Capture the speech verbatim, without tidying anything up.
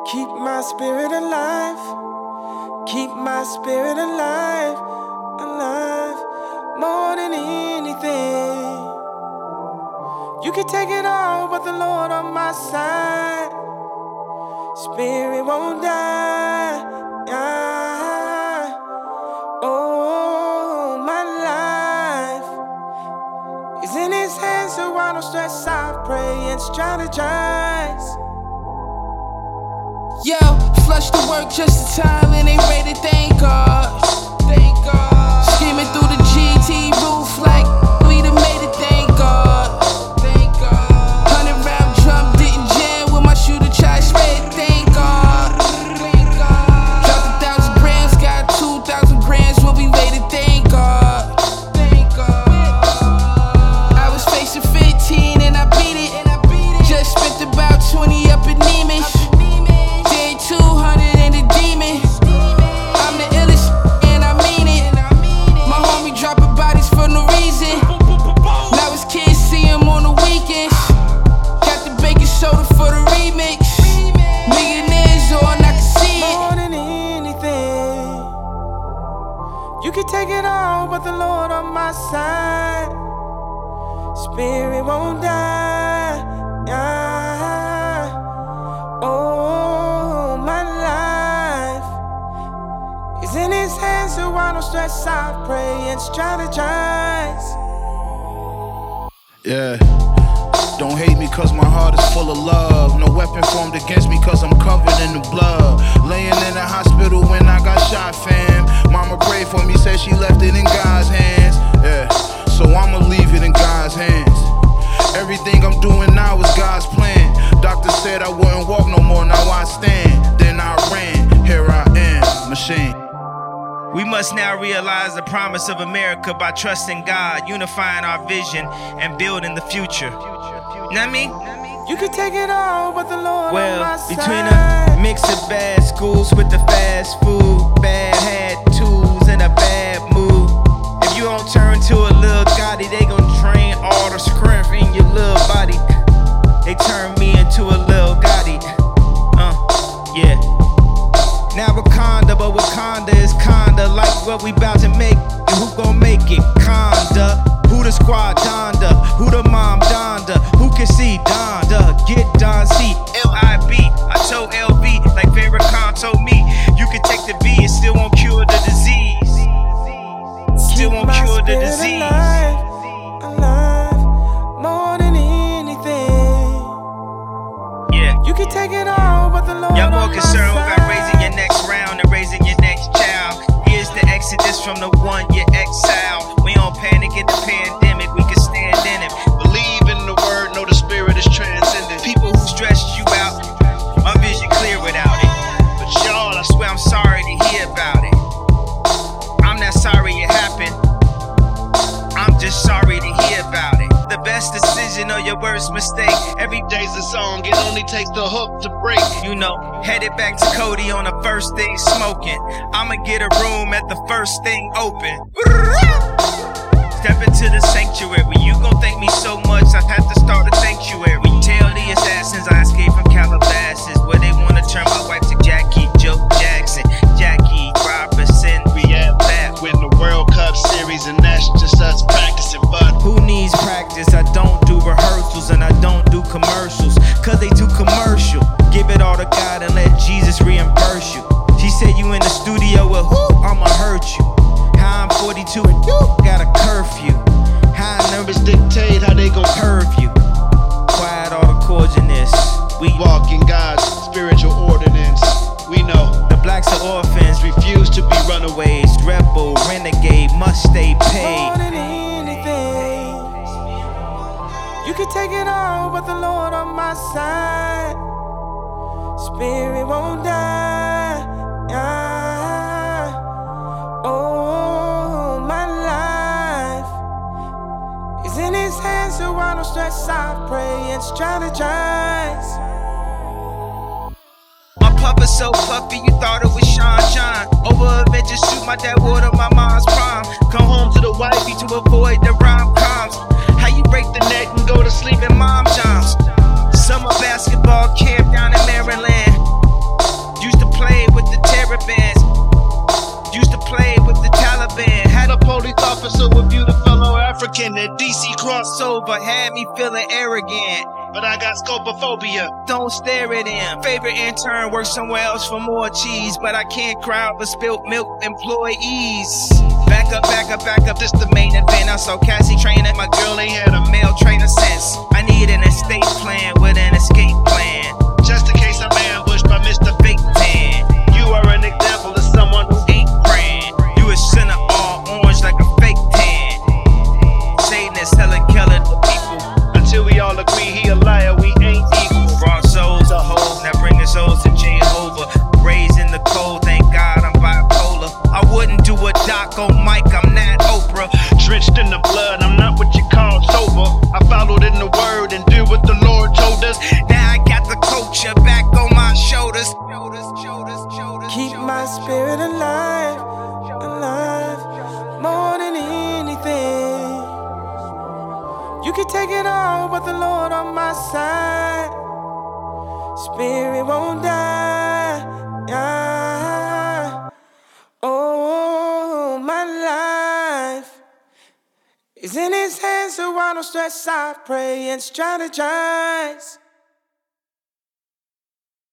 Keep my spirit alive. Keep my spirit alive. Alive. More than anything. You can take it all, but the Lord on my side. Spirit won't die. Yeah. Oh, my life is in His hands, so I don't stress. I pray and strategize. Yo, flush the work just in time and ain't ready, thank God. Thank God. Screaming through the G T roof like we done made it, thank God. Thank God. Hundred round drum didn't jam with my shooter try spray, thank God. Thank God. Dropped a thousand grams, got two thousand grams when we waited, thank God. Thank God. I was facing fifteen and I beat it. Just spent about twenty up in Neiman. two hundred and a demon. I'm the illest and I mean it. My homie dropping bodies for no reason. Now his kids see him on the weekends. Got the baking soda for the remix. Millionaires on, I can see it. More than anything. You can take it all, but the Lord on my side. Spirit won't die. Yeah. Oh, my life is in His hands, so I don't stress. I pray and strategize. Yeah. Don't hate me cause my heart is full of love. No weapon formed against me cause I'm covered in the blood. Laying in the hospital when I got shot, fam. Mama prayed for me, said she left it in God's hands. Yeah, so I'ma leave it in God's hands. Everything I'm doing now is God's plan. Doctor said I wouldn't walk no more, now I stand. Then I ran, here I am, machine. We must now realize the promise of America by trusting God, unifying our vision, and building the future. You know what I mean? You can take it all, but the Lord Well, on my side. between a mix of bad schools with the fast food, bad attitudes, and a bad mood. If you don't turn to a little Gotti, they gon' drain all the strength in your little body. They turn me into a little Gotti. Uh, yeah. Now Wakanda, but Wakanda is kinda like what we bout to make. And who gon' make it? Conda. Who the squad Donda? Who the mom Donda? Who can see Donda? Get Don C. L I B. I told L V, like Farrakhan told me, you can take the B and still won't cure the disease. Still won't cure the disease. Alive, alive, more than anything. Yeah. You can take it all, but the Lord Y'all more on my concerned side. about raising your next round than raising your next child. Here's the exodus from the one you exile. We don't panic in the pandemic, we can stand in it. Believe in the word, know the spirit is transcendent. People who stressed you out, my vision clear without it. But y'all, I swear I'm sorry to hear about it. I'm not sorry it happened, I'm just sorry to hear about it. The best decision or your worst mistake. Every Day's a song, it only takes the hook to break. You know, headed back to Cody on the first thing smoking. I'ma get a room at the first thing open. Step into the sanctuary. You gon' thank me so much, I have to start a sanctuary. Tell the assassins I escaped from Calabasas, where they wanna turn my wife to Jackie Joe Jackson. Jackie Robinson, We at that win the World Cup series, and that's just us practicing. But who needs practice? I don't do rehearsals and I don't do commercials, cause they too commercial. Give it all to God and let Jesus reimburse you. She said you in the studio, well who? I'ma hurt you. How I'm forty-two and you got a curfew. High numbers dictate how they gon' curve you. Quiet all the chords in this. We walk in God's spiritual ordinance. We know the blacks are orphans, refuse to be runaways. ways, rebel, renegade, must stay paid. More than anything. You can take it all, but the Lord on my side. Spirit won't die. Yeah. Oh, my life is in His hands, so I don't stress. I pray and strategize. My pup is so puffy, you thought it was Sean John. Over Avengers, shoot my dad water, my mom's prom. Come home to the wifey to avoid the rom-coms. How you break the neck and go to sleep in mom johns. Summer basketball camp down in Maryland. had me feeling arrogant. But I got scopophobia. Don't stare at him. Favorite intern works somewhere else for more cheese, but I can't cry over spilt milk employees. Back up, back up, back up, this the main event. I saw Cassie training, my girl ain't had a male trainer since. I need an estate plan with an escape plan, Just in case I'm ambushed by Mister fake tan. You are an example of someone who Ain't grand. You a sinner all orange like a fake tan. Satan is Helen Keller to people. until we all agree he a liar, we ain't equal. Raw souls a hoes, now bring his souls to Jehovah. Raised in the cold, thank God I'm bipolar. I wouldn't do a doc on Mike, I'm not Oprah. Drenched in the blood, I'm not what you call sober. I followed in the word and did what the Lord told us. Now I got the culture back on my shoulders. Shoulders, shoulders, shoulders. Keep my spirit alive, alive, more than anything. You can take it all, but the Lord on my side. Spirit won't die. Yeah. Oh, my life is in His hands, so I don't stress. I pray and strategize.